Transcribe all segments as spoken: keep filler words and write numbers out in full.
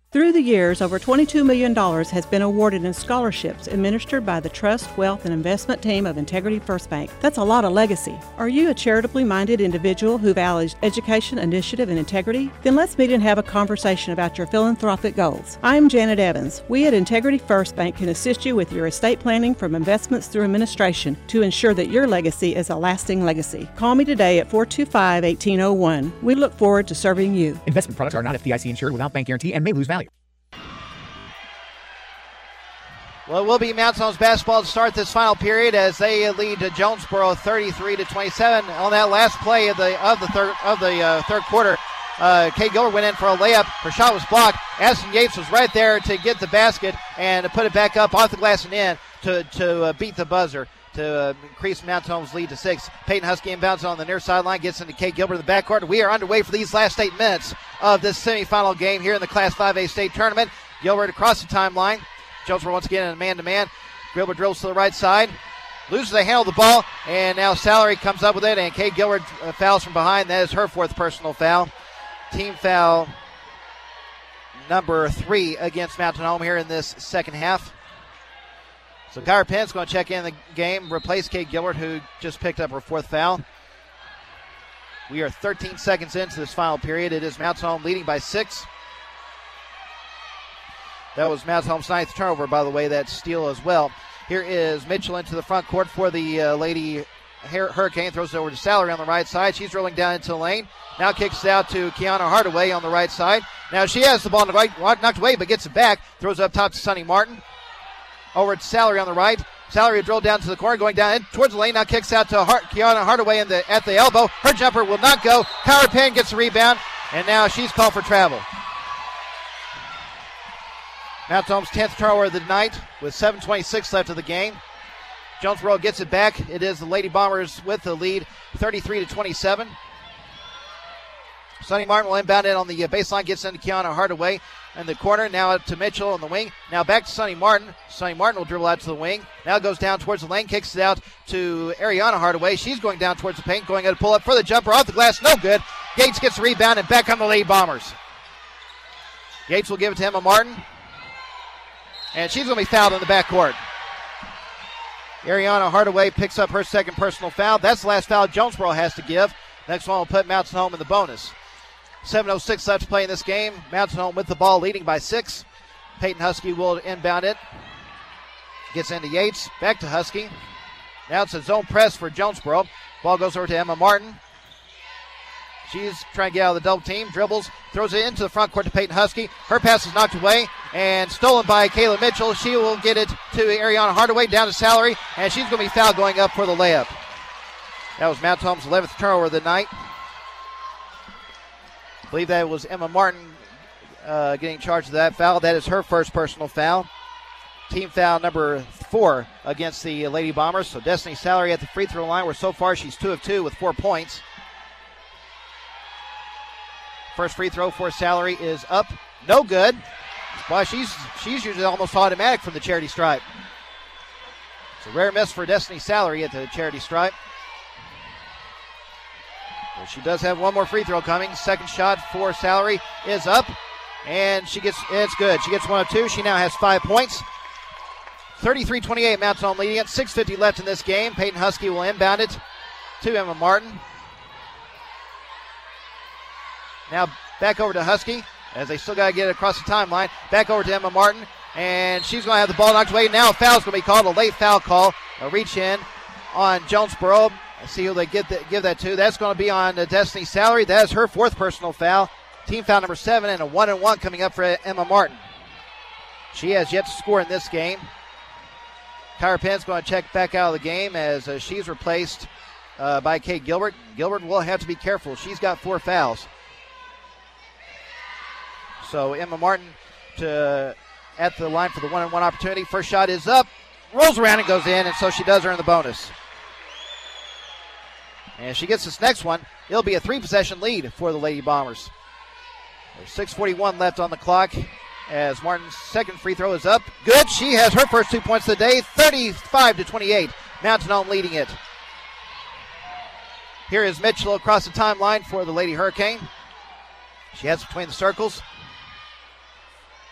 Through the years, over twenty-two million dollars has been awarded in scholarships administered by the Trust, Wealth, and Investment team of Integrity First Bank. That's a lot of legacy. Are you a charitably minded individual who values education, initiative, and integrity? Then let's meet and have a conversation about your philanthropic goals. I'm Janet Evans. We at Integrity First Bank can assist you with your estate planning from investments through administration to ensure that your legacy is a lasting legacy. Call me today at four two five, one eight zero one. We look forward to serving you. Investment products are not F D I C insured without bank guarantee and may lose value. Well, it will be Mount Snows basketball to start this final period as they lead to Jonesboro thirty-three to twenty-seven. On that last play of the of the third of the uh, third quarter, uh, Kay Gilbert went in for a layup. Her shot was blocked. Aston Yates was right there to get the basket and to put it back up off the glass and in to to uh, beat the buzzer to uh, increase Mount Snows' lead to six. Peyton Husky inbounds on the near sideline, gets into Kay Gilbert in the backcourt. We are underway for these last eight minutes of this semifinal game here in the Class five A state tournament. Gilbert across the timeline. Jonesboro once again in a man-to-man. Gilbert drills to the right side. Loses the handle of the ball, and now Salary comes up with it, and Kay Gilbert uh, fouls from behind. That is her fourth personal foul. Team foul number three against Mountain Home here in this second half. So Kyra Penn's going to check in the game, replace Kay Gilbert, who just picked up her fourth foul. We are thirteen seconds into this final period. It is Mountain Home leading by six. That was Mountain Home's ninth turnover, by the way, that steal as well. Here is Mitchell into the front court for the uh, Lady Hurricane. Throws it over to Salary on the right side. She's rolling down into the lane. Now kicks it out to Kiana Hardaway on the right side. Now she has the ball knocked away, but gets it back. Throws it up top to Sonny Martin. Over to Salary on the right. Salary drilled down to the corner, going down in towards the lane. Now kicks out to Hart, Kiana Hardaway in the, at the elbow. Her jumper will not go. Kyra Penn gets the rebound, and now she's called for travel. Mountain Home's tenth turnover of the night with seven twenty-six left of the game. Jonesboro gets it back. It is the Lady Bombers with the lead, thirty-three to twenty-seven. Sonny Martin will inbound it on the baseline, gets into Kiana Hardaway in the corner. Now up to Mitchell on the wing. Now back to Sonny Martin. Sonny Martin will dribble out to the wing. Now goes down towards the lane, kicks it out to Ariana Hardaway. She's going down towards the paint, going to pull up for the jumper off the glass. No good. Yates gets the rebound and back on the Lady Bombers. Yates will give it to Emma Martin. And she's going to be fouled in the backcourt. Ariana Hardaway picks up her second personal foul. That's the last foul Jonesboro has to give. Next one will put Mountain Home in the bonus. seven oh six left to play in this game. Mountain Home with the ball, leading by six. Peyton Husky will inbound it. Gets into Yates. Back to Husky. Now it's a zone press for Jonesboro. Ball goes over to Emma Martin. She's trying to get out of the double team. Dribbles. Throws it into the front court to Peyton Husky. Her pass is knocked away and stolen by Kayla Mitchell. She will get it to Ariana Hardaway, down to Salary, and she's going to be fouled going up for the layup. That was Mountain Home's eleventh turnover of the night. I believe that was Emma Martin uh, getting charged of that foul. That is her first personal foul. Team foul number four against the Lady Bombers. So Destiny Salary at the free throw line, where so far she's two of two with four points. First free throw for Salary is up. No good. Well, she's she's usually almost automatic from the charity stripe. It's a rare miss for Destiny Salary at the charity stripe. But she does have one more free throw coming. Second shot for Salary is up. And she gets it's good. She gets one of two. She now has five points. thirty-three twenty-eight, Mountain Home leading it. six fifty left in this game. Peyton Husky will inbound it to Emma Martin. Now back over to Husky as they still got to get it across the timeline. Back over to Emma Martin, and she's going to have the ball knocked away. Now a foul's going to be called, a late foul call. A reach in on Jonesboro. Let's see who they get the, give that to. That's going to be on uh, Destiny Salary. That is her fourth personal foul. Team foul number seven, and a one and one coming up for Emma Martin. She has yet to score in this game. Kyra Penn's going to check back out of the game as uh, she's replaced uh, by Kay Gilbert. Gilbert will have to be careful. She's got four fouls. So Emma Martin to at the line for the one and one opportunity. First shot is up, rolls around and goes in, and so she does earn the bonus. And she gets this next one. It'll be a three-possession lead for the Lady Bombers. There's six forty-one left on the clock as Martin's second free throw is up. Good. She has her first two points of the day, thirty-five to twenty-eight. Mountain Home leading it. Here is Mitchell across the timeline for the Lady Hurricane. She has between the circles.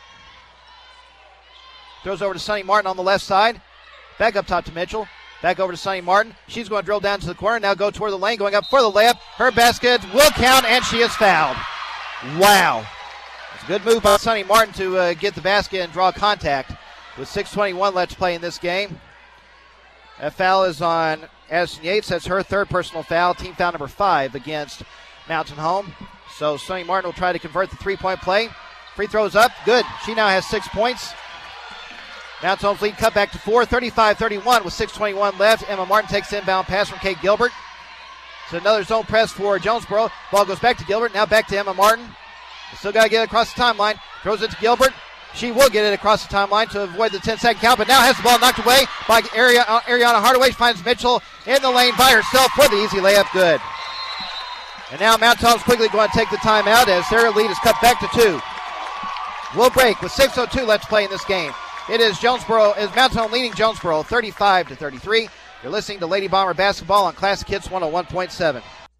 Throws over to Sunny Martin on the left side. Back up top to Mitchell. Back over to Sunny Martin. She's going to drill down to the corner. Now go toward the lane. Going up for the layup. Her basket will count, and she is fouled. Wow. It's a good move by Sunny Martin to uh, get the basket and draw contact. With six twenty-one left to play in this game. That foul is on Addison Yates. That's her third personal foul. Team foul number five against Mountain Home. So Sunny Martin will try to convert the three-point play. Free throws up. Good. She now has six points. Mountain Home's lead cut back to four. thirty-five thirty-one with six twenty-one left. Emma Martin takes the inbound pass from Kate Gilbert. So another zone press for Jonesboro. Ball goes back to Gilbert. Now back to Emma Martin. Still got to get it across the timeline. Throws it to Gilbert. She will get it across the timeline to avoid the ten-second count, but now has the ball knocked away by Ariana, Ariana Hardaway. She finds Mitchell in the lane by herself for the easy layup. Good. And now Mount Tom's quickly going to take the timeout as their lead is cut back to two. We'll break with six oh two left to play in this game. It is Jonesboro, is Mount Tom leading Jonesboro thirty-five to thirty-three. You're listening to Lady Bomber Basketball on Classic Hits one oh one point seven.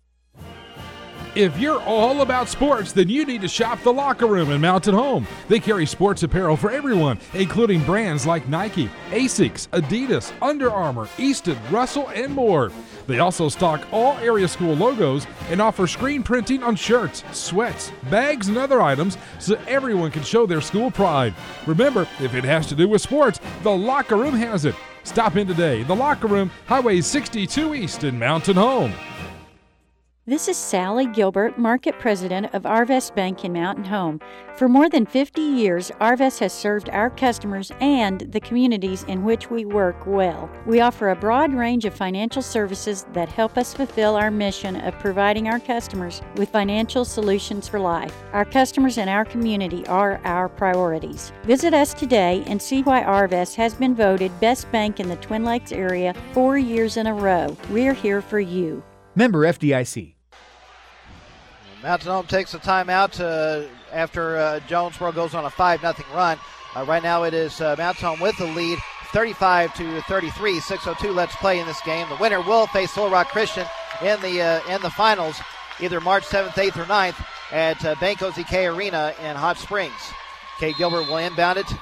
If you're all about sports, then you need to shop The Locker Room in Mountain Home. They carry sports apparel for everyone, including brands like Nike, Asics, Adidas, Under Armour, Easton, Russell, and more. They also stock all area school logos and offer screen printing on shirts, sweats, bags, and other items so everyone can show their school pride. Remember, if it has to do with sports, The Locker Room has it. Stop in today. The Locker Room, Highway sixty-two East in Mountain Home. This is Sally Gilbert, Market President of Arvest Bank in Mountain Home. For more than fifty years, Arvest has served our customers and the communities in which we work well. We offer a broad range of financial services that help us fulfill our mission of providing our customers with financial solutions for life. Our customers and our community are our priorities. Visit us today and see why Arvest has been voted Best Bank in the Twin Lakes area four years in a row. We're here for you. Member F D I C. Mountain Home takes a timeout uh, after uh, Jonesboro goes on a five nothing run. Uh, right now it is uh, Mountain Home with the lead, thirty-five to thirty-three. six oh two left to play in this game. The winner will face Little Rock Christian in the uh, in the finals, either March seventh, eighth, or ninth at uh, Banco Z K Arena in Hot Springs. Kate Gilbert will inbound it.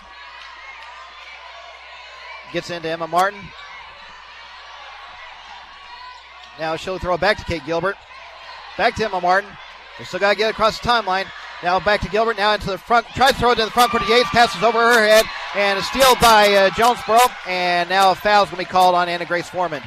Gets into Emma Martin. Now she'll throw it back to Kate Gilbert. Back to Emma Martin. They still got to get across the timeline. Now back to Gilbert. Now into the front. Tries to throw it to the front court to Yates. Passes over her head. And a steal by uh, Jonesboro. And now a foul is going to be called on Anna Grace Foreman.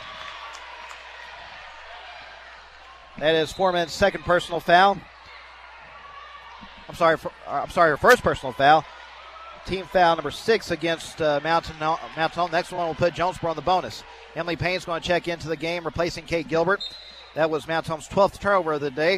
That is Foreman's second personal foul. I'm sorry. For, uh, I'm sorry. Her first personal foul. Team foul number six against uh, Mountain Mountain. Next one will put Jonesboro on the bonus. Emily Payne's going to check into the game, replacing Kate Gilbert. That was Mount Tom's twelfth turnover of the day.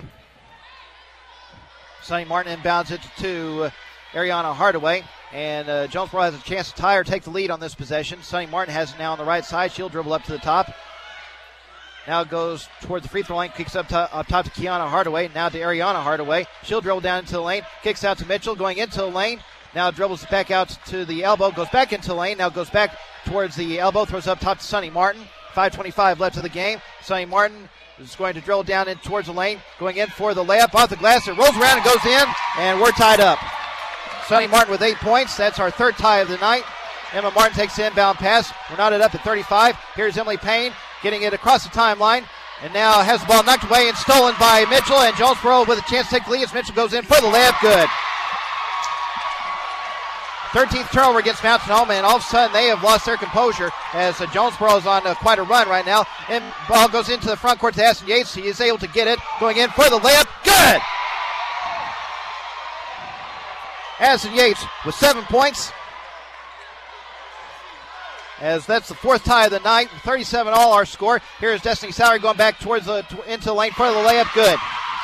Sunny Martin inbounds it to Ariana Hardaway. And uh, Jonesboro has a chance to tie or take the lead on this possession. Sunny Martin has it now on the right side. She'll dribble up to the top. Now it goes toward the free throw line. Kicks up, to, up top to Kiana Hardaway. Now to Ariana Hardaway. She'll dribble down into the lane. Kicks out to Mitchell. Going into the lane. Now dribbles back out to the elbow. Goes back into the lane. Now goes back towards the elbow. Throws up top to Sunny Martin. five twenty-five left of the game. Sunny Martin is going to drill down in towards the lane, going in for the layup off the glass. It rolls around and goes in, and we're tied up. Sunny Martin with eight points. That's our third tie of the night. Emma Martin takes the inbound pass. We're knotted up at thirty-five. Here's Emily Payne getting it across the timeline, and now has the ball knocked away and stolen by Mitchell, and Jonesboro with a chance to take the lead as Mitchell goes in for the layup. Good. thirteenth turnover against Mountain Home, and all of a sudden they have lost their composure as uh, Jonesboro is on uh, quite a run right now. And ball goes into the front court to Addison Yates. He is able to get it, going in for the layup. Good! Addison Yates with seven points. As that's the fourth tie of the night. thirty-seven all our score. Here's Destiny Sowery going back towards the to, into the lane for the layup. Good.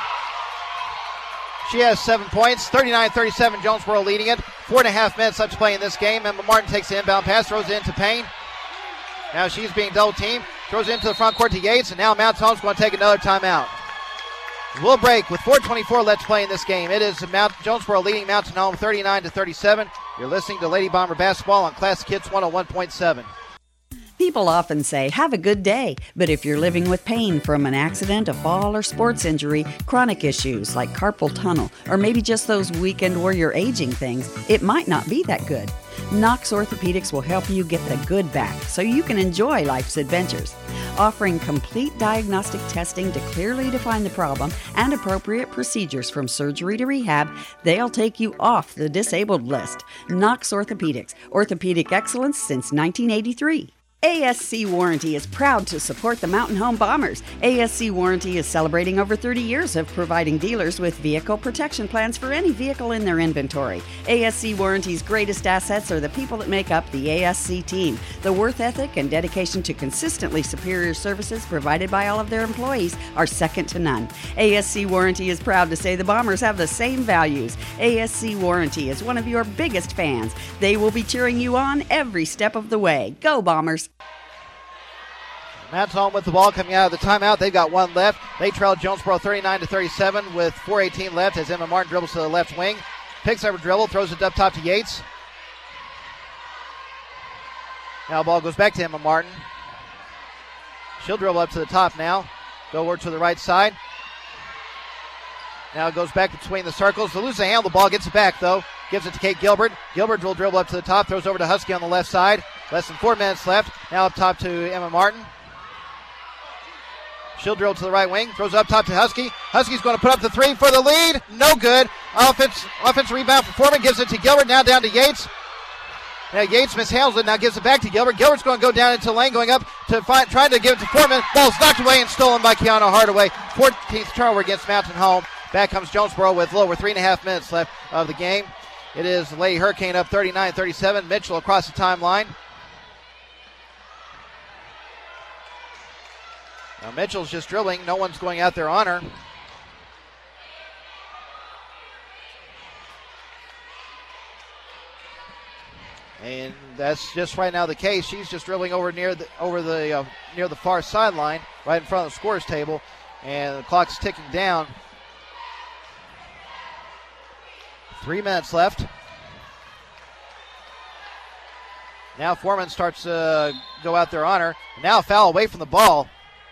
She has seven points. thirty-nine thirty-seven, Jonesboro leading it. Four and a half minutes left to play in this game. Emma Martin takes the inbound pass, throws it into Payne. Now she's being double teamed. Throws it into the front court to Yates, and now Mount Tom's going to take another timeout. We'll break with four twenty-four left to play in this game. It is Mount Jonesboro leading Mountain Home thirty-nine to thirty-seven. You're listening to Lady Bomber Basketball on Classic Hits one oh one point seven. People often say, have a good day, but if you're living with pain from an accident, a fall, or sports injury, chronic issues like carpal tunnel, or maybe just those weekend warrior aging things, it might not be that good. Knox Orthopedics will help you get the good back so you can enjoy life's adventures. Offering complete diagnostic testing to clearly define the problem and appropriate procedures from surgery to rehab, they'll take you off the disabled list. Knox Orthopedics, orthopedic excellence since nineteen eighty-three. A S C Warranty is proud to support the Mountain Home Bombers. A S C Warranty is celebrating over thirty years of providing dealers with vehicle protection plans for any vehicle in their inventory. A S C Warranty's greatest assets are the people that make up the A S C team. The worth ethic and dedication to consistently superior services provided by all of their employees are second to none. A S C Warranty is proud to say the Bombers have the same values. A S C Warranty is one of your biggest fans. They will be cheering you on every step of the way. Go Bombers! Mountain Home with the ball coming out of the timeout. They've got one left. They trail Jonesboro thirty-nine to thirty-seven with four eighteen left as Emma Martin dribbles to the left wing. Picks up a dribble, throws it up top to Yates. Now the ball goes back to Emma Martin. She'll dribble up to the top now. Go over to the right side. Now it goes back between the circles. They lose the handle. The ball gets it back, though. Gives it to Kate Gilbert. Gilbert will dribble up to the top. Throws over to Husky on the left side. Less than four minutes left. Now up top to Emma Martin. She'll drill to the right wing. Throws up top to Husky. Husky's going to put up the three for the lead. No good. Offense, offense rebound for Foreman. Gives it to Gilbert. Now down to Yates. Now Yates mishandles it. Now gives it back to Gilbert. Gilbert's going to go down into the lane, going up to find, trying to give it to Foreman. Ball's knocked away and stolen by Kiana Hardaway. fourteenth turnover against Mountain Home. Back comes Jonesboro with a little over three and a half minutes left of the game. It is the Lady Hurricane up thirty-nine thirty-seven. Mitchell across the timeline. Now Mitchell's just dribbling. No one's going out there on her. And that's just right now the case. She's just dribbling over near the over the uh, near the far sideline, right in front of the scorer's table, and the clock's ticking down. Three minutes left. Now Foreman starts to uh, go out there on her. Now a foul away from the ball.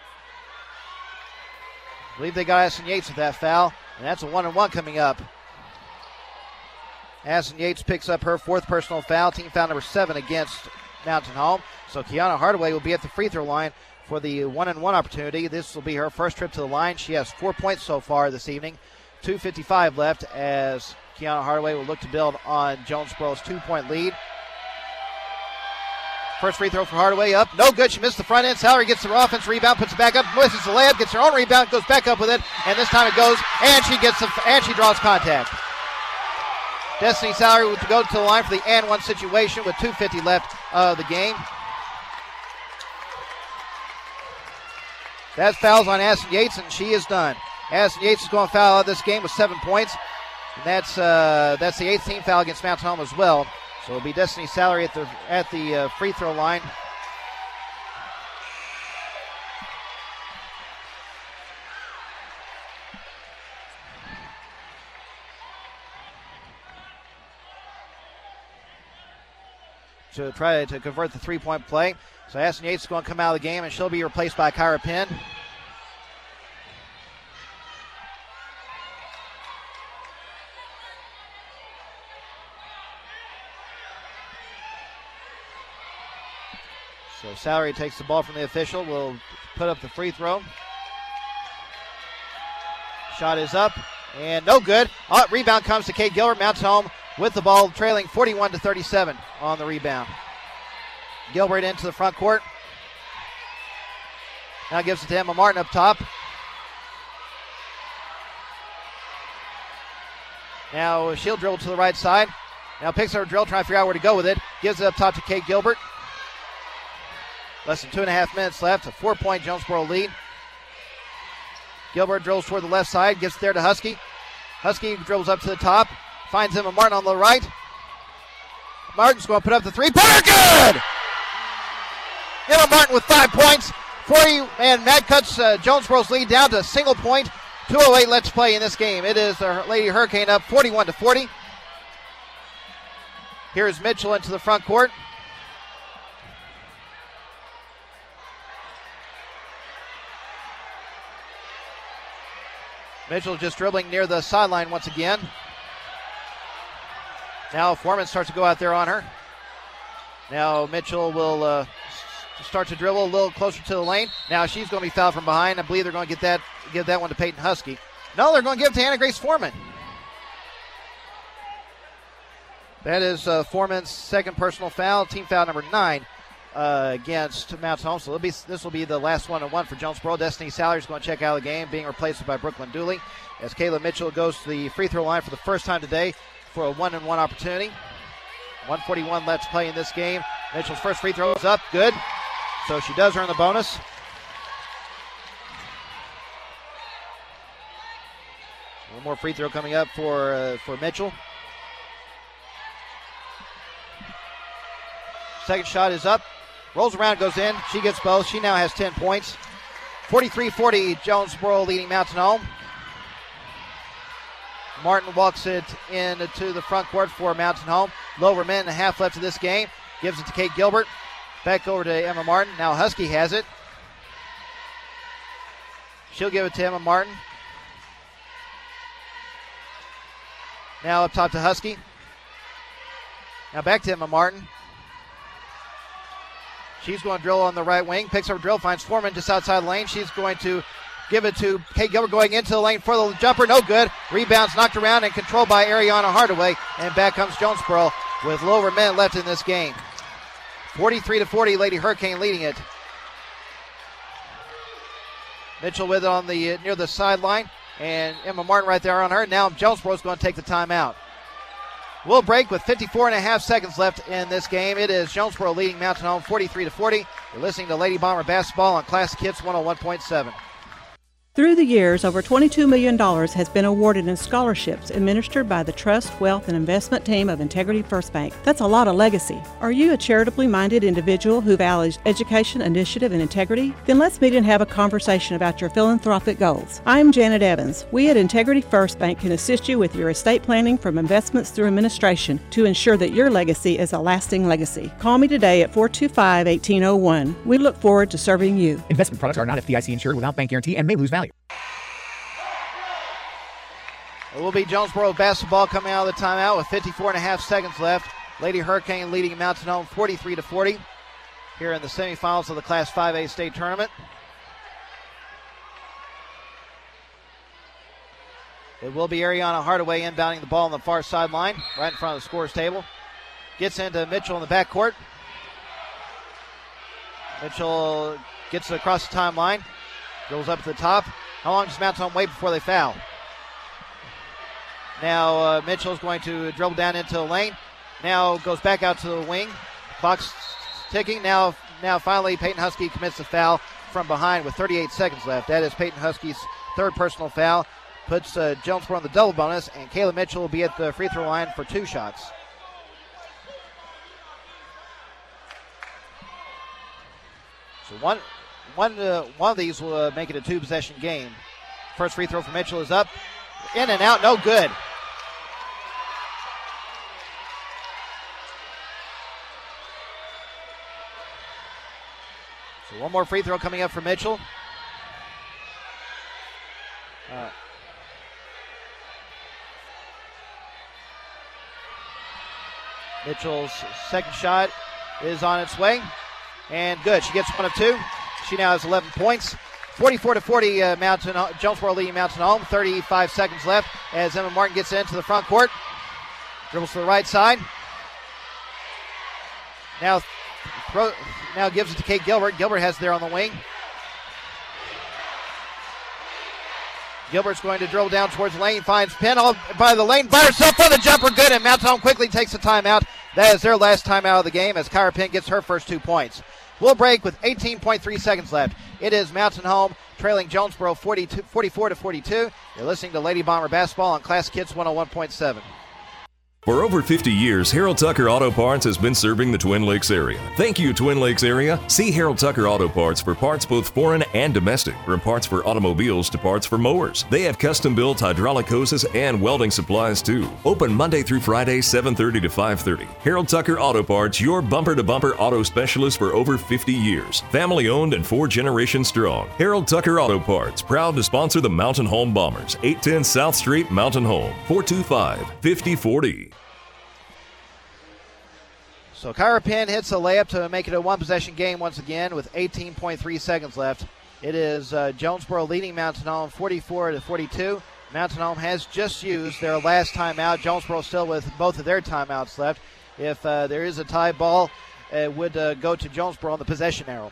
I believe they got Addison Yates with that foul, and that's a one and one coming up. Addison Yates picks up her fourth personal foul, team foul number seven against Mountain Home. So Kiana Hardaway will be at the free throw line for the one and one opportunity. This will be her first trip to the line. She has four points so far this evening. two fifty-five left as Kiana Hardaway will look to build on Jonesboro's two-point lead. First free throw for Hardaway up. No good. She missed the front end. Salary gets the offense rebound, puts it back up, misses the layup, gets her own rebound, goes back up with it, and this time it goes, and she gets the, and she draws contact. Destiny Salary will go to the line for the and one situation with two fifty left of the game. That fouls on Addison Yates, and she is done. Addison Yates is going to foul out of this game with seven points, and that's uh, that's the eighth team foul against Mountain Home as well. So it'll be Destiny Salary at the at the uh, free throw line. To try to convert the three-point play. So Addison Yates is going to come out of the game, and she'll be replaced by Kyra Penn. So Salary takes the ball from the official, will put up the free throw. Shot is up, and no good. Oh, rebound comes to Kate Gilbert. Mounts home with the ball, trailing forty-one to thirty-seven on the rebound. Gilbert into the front court. Now gives it to Emma Martin up top. Now she'll dribble to the right side. Now picks up her drill, trying to figure out where to go with it. Gives it up top to Kate Gilbert. Less than two and a half minutes left. A four-point Jonesboro lead. Gilbert drills toward the left side. Gives it there to Husky. Husky dribbles up to the top. Finds Emma Martin on the right. Martin's going to put up the three-pointer. Good! Emma Martin with five points. forty, and Matt cuts uh, Jonesboro's lead down to a single point. two oh eight let's play in this game. It is the Lady Hurricane up forty-one to forty. Here's Mitchell into the front court. Mitchell just dribbling near the sideline once again. Now Foreman starts to go out there on her. Now Mitchell will uh, start to dribble a little closer to the lane. Now she's going to be fouled from behind. I believe they're going to get that, give that one to Peyton Husky. No, they're going to give it to Anna Grace Foreman. That is uh, Foreman's second personal foul, team foul number nine uh, against Mountain Home. So be, this will be the last one and one for Jonesboro. Destiny Salyer is going to check out of the game, being replaced by Brooklyn Dooley, as Kayla Mitchell goes to the free throw line for the first time today for a one and one opportunity. one forty-one left to play in this game. Mitchell's first free throw is up, good. So she does earn the bonus. One more free throw coming up for uh, for Mitchell. Second shot is up. Rolls around, goes in. She gets both. She now has ten points. forty-three forty, Jonesboro leading Mountain Home. Martin walks it into the front court for Mountain Home. Low over a minute and a half left of this game. Gives it to Kate Gilbert. Back over to Emma Martin. Now Husky has it. She'll give it to Emma Martin. Now up top to Husky. Now back to Emma Martin. She's going to drill on the right wing. Picks up a drill, finds Foreman just outside the lane. She's going to give it to Kate Gilbert going into the lane for the jumper. No good. Rebounds knocked around and controlled by Ariana Hardaway. And back comes Jonesboro with a little over a minute left in this game. forty-three to forty, Lady Hurricane leading it. Mitchell with it on the uh, near the sideline. And Emma Martin right there on her. Now Jonesboro's going to take the timeout. We'll break with fifty-four and a half seconds left in this game. It is Jonesboro leading Mountain Home forty-three to forty. You're listening to Lady Bomber Basketball on Classic Hits one oh one point seven. Through the years, over twenty-two million dollars has been awarded in scholarships administered by the Trust, Wealth, and Investment Team of Integrity First Bank. That's a lot of legacy. Are you a charitably minded individual who values education, initiative, and integrity? Then let's meet and have a conversation about your philanthropic goals. I'm Janet Evans. We at Integrity First Bank can assist you with your estate planning from investments through administration to ensure that your legacy is a lasting legacy. Call me today at four two five, one eight zero one. We look forward to serving you. Investment products are not F D I C insured without bank guarantee and may lose value. It will be Jonesboro basketball coming out of the timeout with fifty-four and a half seconds left. Lady Hurricane leading Mountain Home forty-three to forty here in the semifinals of the Class five A state tournament. It will be Ariana Hardaway inbounding the ball on the far sideline, right in front of the scorer's table. Gets into Mitchell in the backcourt. Mitchell gets it across the timeline, dribbles up to the top. How long does Mountain Home wait before they foul? Now uh, Mitchell's going to dribble down into the lane. Now goes back out to the wing. Clock's ticking. Now, now finally Peyton Husky commits the foul from behind with thirty-eight seconds left. That is Peyton Husky's third personal foul. Puts uh, Jonesboro on the double bonus, and Kayla Mitchell will be at the free throw line for two shots. So one, one, uh, one of these will uh, make it a two-possession game. First free throw for Mitchell is up. In and out, no good. So one more free throw coming up for Mitchell. Uh, Mitchell's second shot is on its way. And good. She gets one of two. She now has eleven points. forty-four to forty, uh, Mountain Jonesboro leading Mountain Home. thirty-five seconds left as Emma Martin gets into the front court. Dribbles to the right side. Now, throw, now gives it to Kate Gilbert. Gilbert has it there on the wing. Gilbert's going to dribble down towards the lane. Finds Penn all by the lane. By herself for the jumper. Good. And Mountain Home quickly takes the timeout. That is their last timeout of the game as Kyra Penn gets her first two points. We'll break with eighteen point three seconds left. It is Mountain Home trailing Jonesboro forty-two, forty-four to forty-two. You're listening to Lady Bomber Basketball on Classic Hits one oh one point seven. For over fifty years, Harold Tucker Auto Parts has been serving the Twin Lakes area. Thank you, Twin Lakes area. See Harold Tucker Auto Parts for parts both foreign and domestic, from parts for automobiles to parts for mowers. They have custom-built hydraulic hoses and welding supplies too. Open Monday through Friday, seven thirty to five thirty. Harold Tucker Auto Parts, your bumper-to-bumper auto specialist for over fifty years. Family-owned and four generations strong. Harold Tucker Auto Parts, proud to sponsor the Mountain Home Bombers. eight ten South Street, Mountain Home. four two five, five oh four oh. So Kyra Penn hits a layup to make it a one-possession game once again with eighteen point three seconds left. It is uh, Jonesboro leading Mountain Home forty-four to forty-two. Mountain Home has just used their last timeout. Jonesboro still with both of their timeouts left. If uh, there is a tie ball, it would uh, go to Jonesboro on the possession arrow.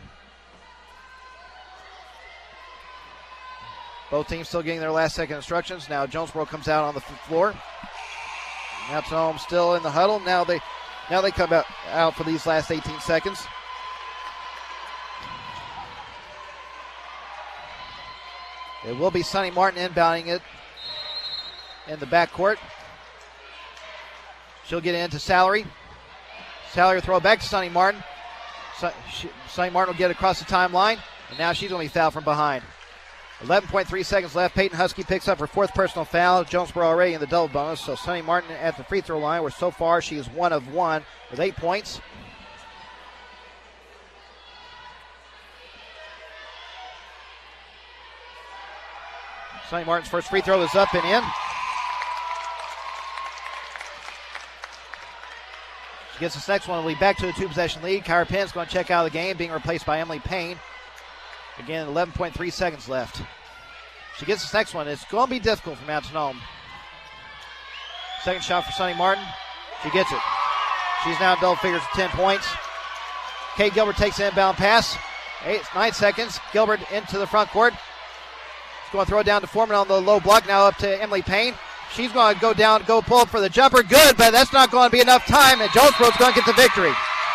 Both teams still getting their last second instructions. Now Jonesboro comes out on the floor. Mountain Home still in the huddle. Now they now they come out, out for these last eighteen seconds. It will be Sonny Martin inbounding it in the backcourt. She'll get into Salary. Salary throw back to Sonny Martin. So, she, Sonny Martin will get across the timeline, and now she's going to be fouled from behind. eleven point three seconds left. Peyton Husky picks up her fourth personal foul. Jonesboro already in the double bonus, so Sonny Martin at the free throw line, where so far she is one of one with eight points. Sonny Martin's first free throw is up and in. She gets this next one. We'll be back to a two-possession lead. Kyra Penn's going to check out of the game, being replaced by Emily Payne. Again, eleven point three seconds left. She gets this next one. It's going to be difficult for Mountain Home. Second shot for Sonny Martin. She gets it. She's now in double figures with ten points. Kate Gilbert takes the inbound pass. Eight, nine seconds. Gilbert into the front court. She's going to throw it down to Foreman on the low block. Now up to Emily Payne. She's going to go down, go pull up for the jumper. Good, but that's not going to be enough time, and Jonesboro's going to get the victory.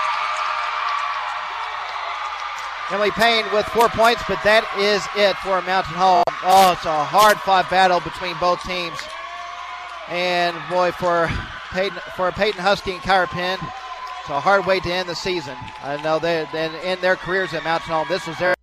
Emily Payne with four points, but that is it for Mountain Home. Oh, it's a hard-fought battle between both teams. And, boy, for Peyton, for Peyton Husky and Kyra Penn, it's a hard way to end the season. I know they then in their careers at Mountain Home, this was their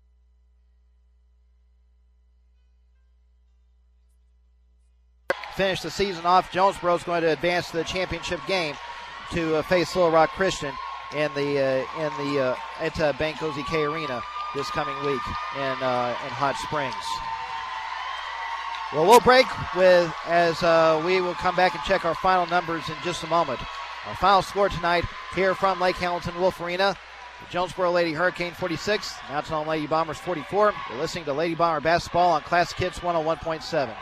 finish the season off. Jonesboro's going to advance to the championship game to uh, face Little Rock Christian in the uh, in the uh, at uh, Bank O Z K Arena this coming week in uh, in Hot Springs. Well, we'll break with as uh, we will come back and check our final numbers in just a moment. Our final score tonight here from Lake Hamilton Wolf Arena: the Jonesboro Lady Hurricane forty-six, Mountain Home Lady Bombers forty-four. You're listening to Lady Bomber basketball on Classic Hits one oh one point seven.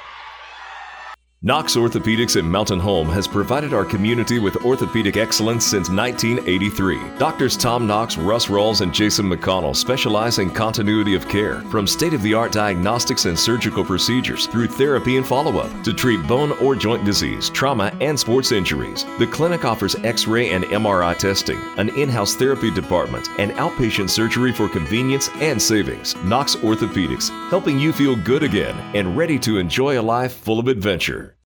Knox Orthopedics in Mountain Home has provided our community with orthopedic excellence since nineteen eighty-three. Doctors Tom Knox, Russ Rawls, and Jason McConnell specialize in continuity of care, from state-of-the-art diagnostics and surgical procedures through therapy and follow-up to treat bone or joint disease, trauma, and sports injuries. The clinic offers X-ray and M R I testing, an in-house therapy department, and outpatient surgery for convenience and savings. Knox Orthopedics, helping you feel good again and ready to enjoy a life full of adventure.